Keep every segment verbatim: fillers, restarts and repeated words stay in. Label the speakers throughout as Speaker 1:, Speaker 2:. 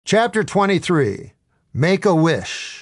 Speaker 1: Chapter twenty-three, Make a Wish.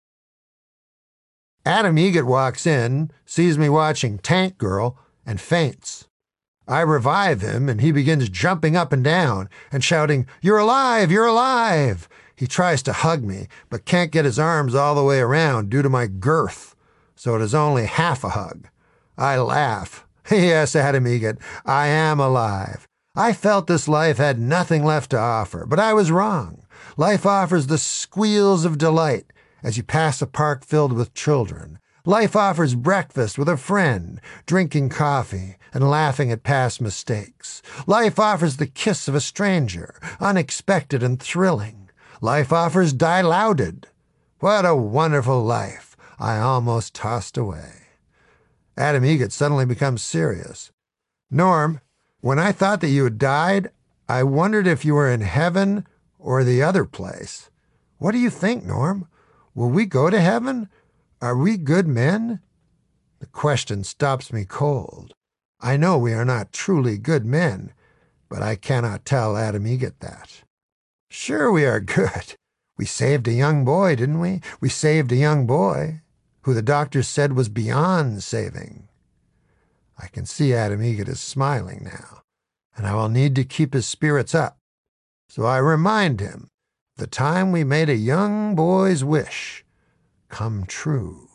Speaker 1: Adam Eget walks in, sees me watching Tank Girl, and faints. I revive him, and he begins jumping up and down and shouting, "You're alive! You're alive!" He tries to hug me, but can't get his arms all the way around due to my girth, so it is only half a hug. I laugh. Yes, Adam Eget, I am alive. I felt this life had nothing left to offer, but I was wrong. Life offers the squeals of delight as you pass a park filled with children. Life offers breakfast with a friend, drinking coffee and laughing at past mistakes. Life offers the kiss of a stranger, unexpected and thrilling. Life offers dilaudid. What a wonderful life I almost tossed away. Adam Eget suddenly becomes serious. Norm, when I thought that you had died, I wondered if you were in heaven or the other place. What do you think, Norm? Will we go to heaven? Are we good men? The question stops me cold. I know we are not truly good men, but I cannot tell Adam Eget that. Sure we are good. We saved a young boy, didn't we? We saved a young boy who the doctors said was beyond saving. I can see Adam Eget is smiling now, and I will need to keep his spirits up. So I remind him, the time we made a young boy's wish come true.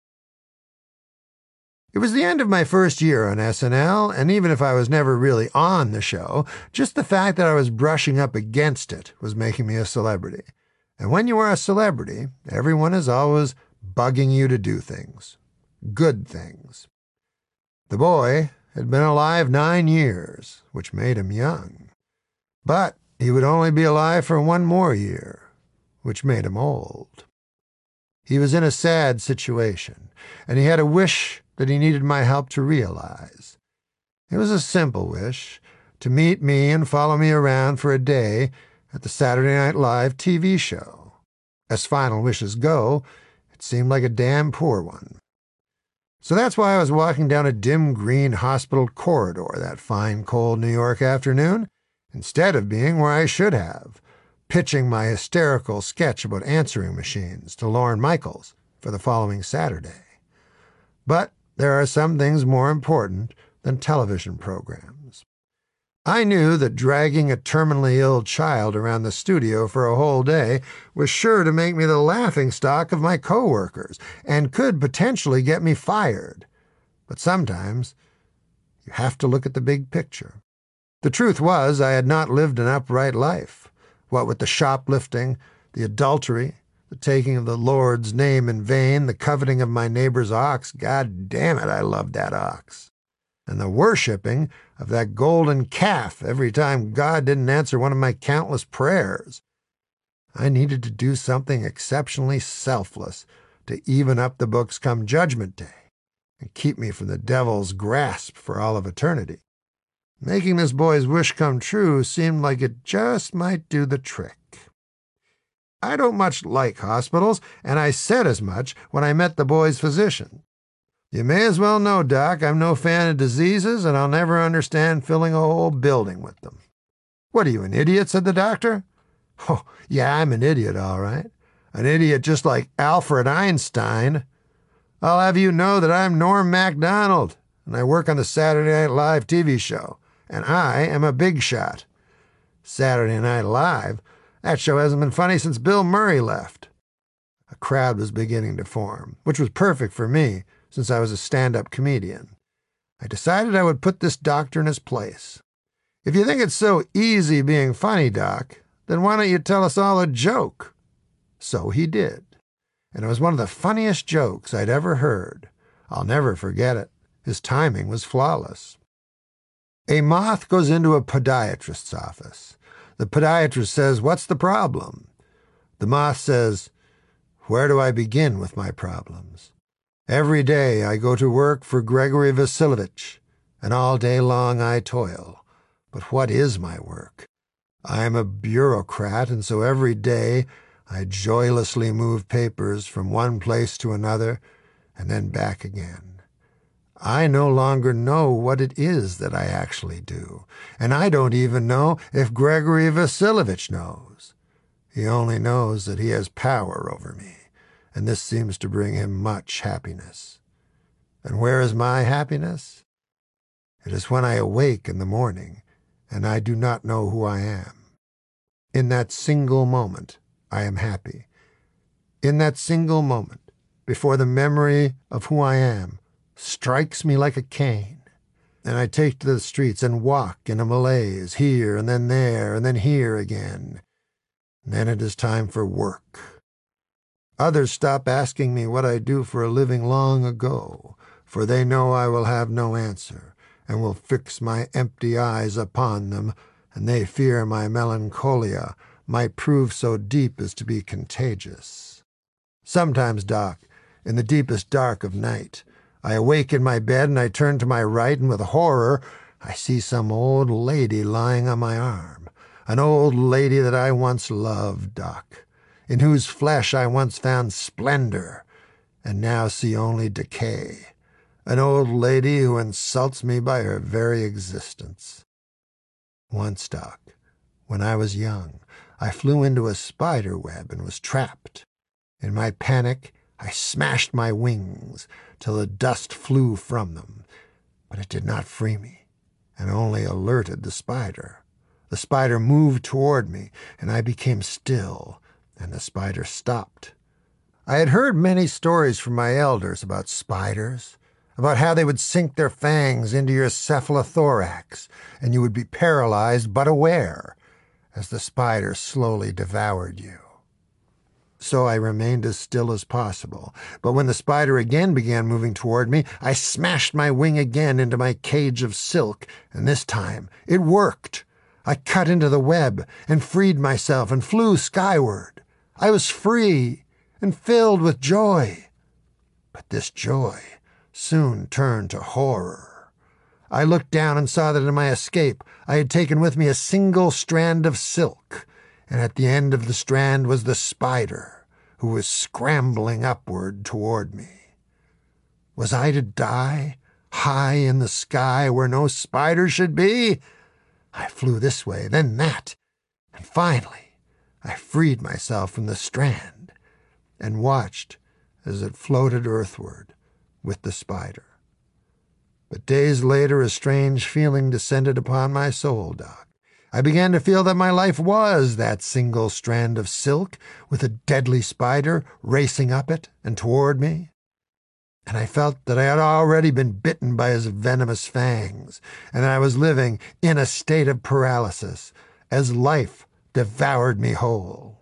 Speaker 1: It was the end of my first year on S N L, and even if I was never really on the show, just the fact that I was brushing up against it was making me a celebrity. And when you are a celebrity, everyone is always bugging you to do things. Good things. The boy had been alive nine years, which made him young. But he would only be alive for one more year, which made him old. He was in a sad situation, and he had a wish that he needed my help to realize. It was a simple wish, to meet me and follow me around for a day at the Saturday Night Live T V show. As final wishes go, it seemed like a damn poor one. So that's why I was walking down a dim green hospital corridor that fine, cold New York afternoon, instead of being where I should have, pitching my hysterical sketch about answering machines to Lorne Michaels for the following Saturday. But there are some things more important than television programs. I knew that dragging a terminally ill child around the studio for a whole day was sure to make me the laughingstock of my coworkers and could potentially get me fired. But sometimes you have to look at the big picture. The truth was, I had not lived an upright life. What with the shoplifting, the adultery, the taking of the Lord's name in vain, the coveting of my neighbor's ox, God damn it, I loved that ox, and the worshipping of that golden calf every time God didn't answer one of my countless prayers. I needed to do something exceptionally selfless to even up the books come Judgment Day and keep me from the devil's grasp for all of eternity. Making this boy's wish come true seemed like it just might do the trick. I don't much like hospitals, and I said as much when I met the boy's physician. You may as well know, Doc, I'm no fan of diseases, and I'll never understand filling a whole building with them. What are you, an idiot? Said the doctor. Oh, yeah, I'm an idiot, all right. An idiot just like Alfred Einstein. I'll have you know that I'm Norm Macdonald, and I work on the Saturday Night Live T V show. And I am a big shot. Saturday Night Live? That show hasn't been funny since Bill Murray left. A crowd was beginning to form, which was perfect for me, since I was a stand-up comedian. I decided I would put this doctor in his place. If you think it's so easy being funny, Doc, then why don't you tell us all a joke? So he did. And it was one of the funniest jokes I'd ever heard. I'll never forget it. His timing was flawless. A moth goes into a podiatrist's office. The podiatrist says, "What's the problem?" The moth says, "Where do I begin with my problems? Every day I go to work for Gregory Vasilovich, and all day long I toil. But what is my work? I am a bureaucrat, and so every day I joylessly move papers from one place to another and then back again. I no longer know what it is that I actually do, and I don't even know if Gregory Vasilovich knows. He only knows that he has power over me, and this seems to bring him much happiness. And where is my happiness? It is when I awake in the morning, and I do not know who I am. In that single moment, I am happy. In that single moment, before the memory of who I am strikes me like a cane, and I take to the streets and walk in a malaise, here and then there and then here again. Then it is time for work. Others stop asking me what I do for a living long ago, for they know I will have no answer, and will fix my empty eyes upon them, and they fear my melancholia might prove so deep as to be contagious. Sometimes, Doc, in the deepest dark of night, I awake in my bed and I turn to my right, and with horror I see some old lady lying on my arm, an old lady that I once loved, Doc, in whose flesh I once found splendor, and now see only decay, an old lady who insults me by her very existence. Once, Doc, when I was young, I flew into a spider web and was trapped. In my panic, I smashed my wings till the dust flew from them, but it did not free me, and only alerted the spider. The spider moved toward me, and I became still, and the spider stopped. I had heard many stories from my elders about spiders, about how they would sink their fangs into your cephalothorax, and you would be paralyzed but aware, as the spider slowly devoured you. So I remained as still as possible, but when the spider again began moving toward me, I smashed my wing again into my cage of silk, and this time it worked. I cut into the web and freed myself and flew skyward. I was free and filled with joy. But this joy soon turned to horror. I looked down and saw that in my escape I had taken with me a single strand of silk, and at the end of the strand was the spider, who was scrambling upward toward me. Was I to die high in the sky where no spider should be? I flew this way, then that, and finally I freed myself from the strand and watched as it floated earthward with the spider. But days later a strange feeling descended upon my soul, Doc. I began to feel that my life was that single strand of silk with a deadly spider racing up it and toward me. And I felt that I had already been bitten by his venomous fangs, and that I was living in a state of paralysis as life devoured me whole.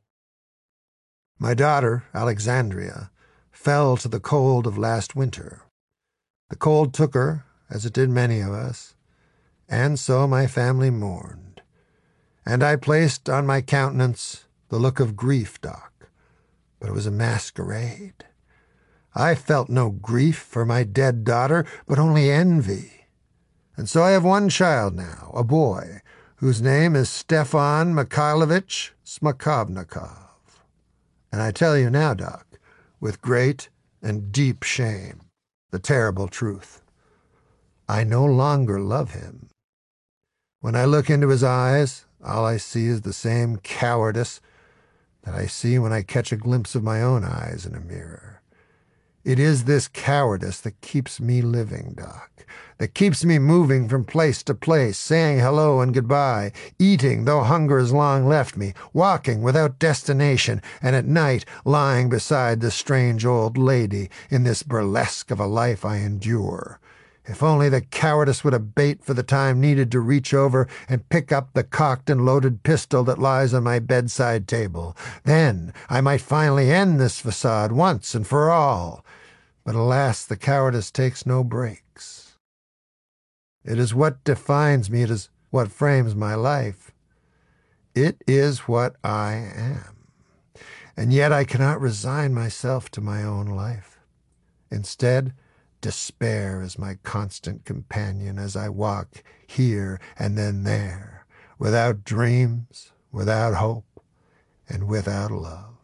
Speaker 1: My daughter, Alexandria, fell to the cold of last winter. The cold took her, as it did many of us, and so my family mourned. And I placed on my countenance the look of grief, Doc, but it was a masquerade. I felt no grief for my dead daughter, but only envy. And so I have one child now, a boy, whose name is Stefan Mikhailovich Smakovnikov. And I tell you now, Doc, with great and deep shame, the terrible truth. I no longer love him. When I look into his eyes, all I see is the same cowardice that I see when I catch a glimpse of my own eyes in a mirror. It is this cowardice that keeps me living, Doc, that keeps me moving from place to place, saying hello and goodbye, eating though hunger has long left me, walking without destination, and at night lying beside the strange old lady in this burlesque of a life I endure. If only the cowardice would abate for the time needed to reach over and pick up the cocked and loaded pistol that lies on my bedside table. Then I might finally end this facade once and for all. But alas, the cowardice takes no breaks. It is what defines me. It is what frames my life. It is what I am. And yet I cannot resign myself to my own life. Instead, despair is my constant companion as I walk here and then there, without dreams, without hope, and without love.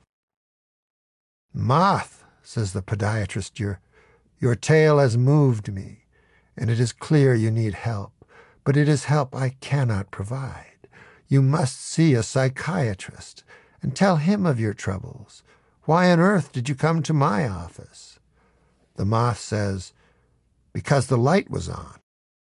Speaker 1: Moth, says the podiatrist, your, your tale has moved me, and it is clear you need help, but it is help I cannot provide. You must see a psychiatrist, and tell him of your troubles. Why on earth did you come to my office?" The moth says, "Because the light was on."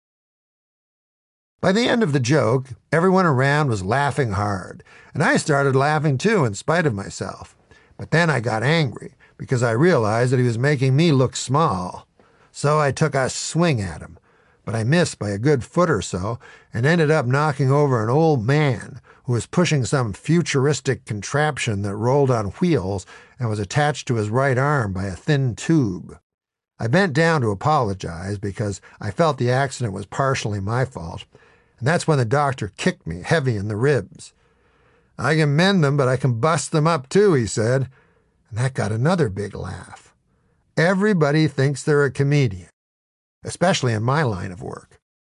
Speaker 1: By the end of the joke, everyone around was laughing hard, and I started laughing too in spite of myself. But then I got angry because I realized that he was making me look small. So I took a swing at him, but I missed by a good foot or so and ended up knocking over an old man who was pushing some futuristic contraption that rolled on wheels and was attached to his right arm by a thin tube. I bent down to apologize because I felt the accident was partially my fault, and that's when the doctor kicked me heavy in the ribs. "I can mend them, but I can bust them up too," he said, and that got another big laugh. Everybody thinks they're a comedian, especially in my line of work.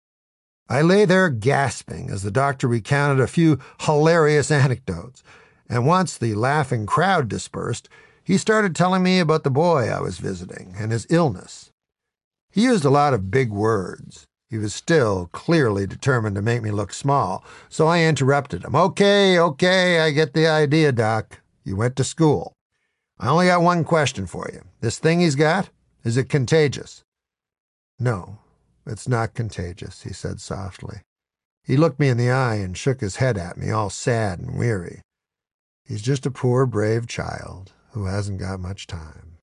Speaker 1: I lay there gasping as the doctor recounted a few hilarious anecdotes, and once the laughing crowd dispersed, he started telling me about the boy I was visiting and his illness. He used a lot of big words. He was still clearly determined to make me look small, so I interrupted him. "Okay, okay, I get the idea, Doc. You went to school. I only got one question for you. This thing he's got, is it contagious?" "No, it's not contagious," he said softly. He looked me in the eye and shook his head at me, all sad and weary. "He's just a poor, brave child who hasn't got much time."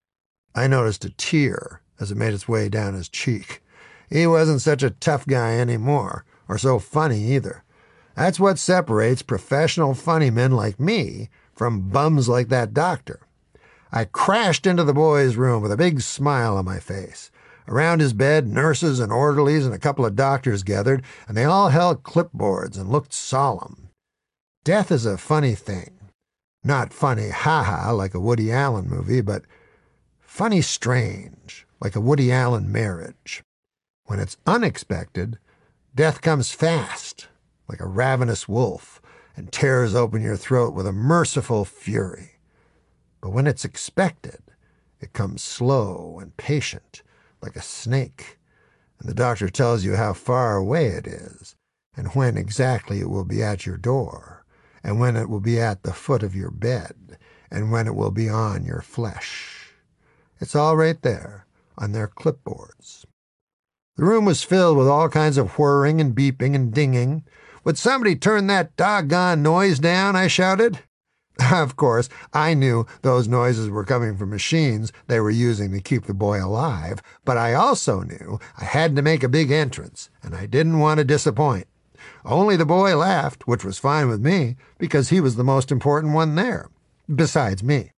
Speaker 1: I noticed a tear as it made its way down his cheek. He wasn't such a tough guy anymore, or so funny either. That's what separates professional funny men like me from bums like that doctor. I crashed into the boy's room with a big smile on my face. Around his bed, nurses and orderlies and a couple of doctors gathered, and they all held clipboards and looked solemn. Death is a funny thing. Not funny ha-ha like a Woody Allen movie, but funny strange, like a Woody Allen marriage. When it's unexpected, death comes fast, like a ravenous wolf, and tears open your throat with a merciful fury. But when it's expected, it comes slow and patient, like a snake, and the doctor tells you how far away it is, and when exactly it will be at your door, and when it will be at the foot of your bed, and when it will be on your flesh. It's all right there on their clipboards. The room was filled with all kinds of whirring and beeping and dinging. "Would somebody turn that doggone noise down?" I shouted. Of course, I knew those noises were coming from machines they were using to keep the boy alive, but I also knew I had to make a big entrance, and I didn't want to disappoint. Only the boy laughed, which was fine with me, because he was the most important one there, besides me.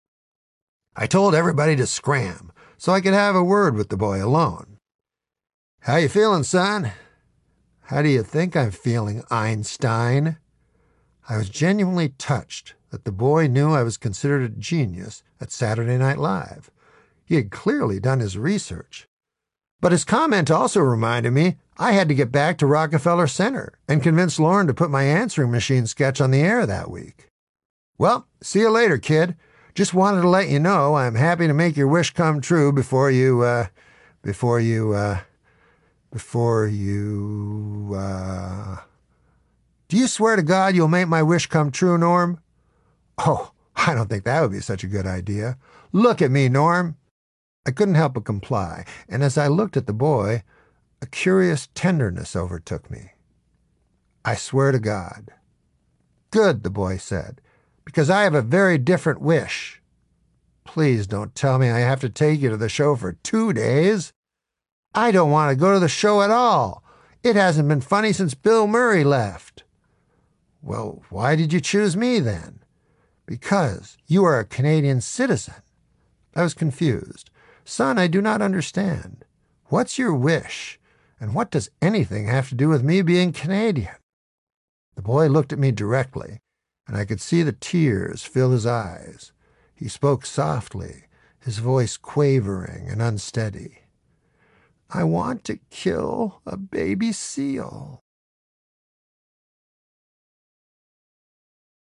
Speaker 1: I told everybody to scram, so I could have a word with the boy alone. "How you feeling, son?" "How do you think I'm feeling, Einstein?" I was genuinely touched that the boy knew I was considered a genius at Saturday Night Live. He had clearly done his research. But his comment also reminded me I had to get back to Rockefeller Center and convince Lauren to put my answering machine sketch on the air that week. "Well, see you later, kid. Just wanted to let you know I'm happy to make your wish come true before you, uh, before you, uh, before you, uh... Do you swear to God you'll make my wish come true, Norm?" "Oh, I don't think that would be such a good idea. Look at me, Norm." I couldn't help but comply, and as I looked at the boy, a curious tenderness overtook me. "I swear to God." "Good," the boy said, "because I have a very different wish." "Please don't tell me I have to take you to the show for two days. I don't want to go to the show at all. It hasn't been funny since Bill Murray left." "Well, why did you choose me then?" "Because you are a Canadian citizen." I was confused. "Son, I do not understand. What's your wish, and what does anything have to do with me being Canadian?" The boy looked at me directly, and I could see the tears fill his eyes. He spoke softly, his voice quavering and unsteady. "I want to kill a baby seal."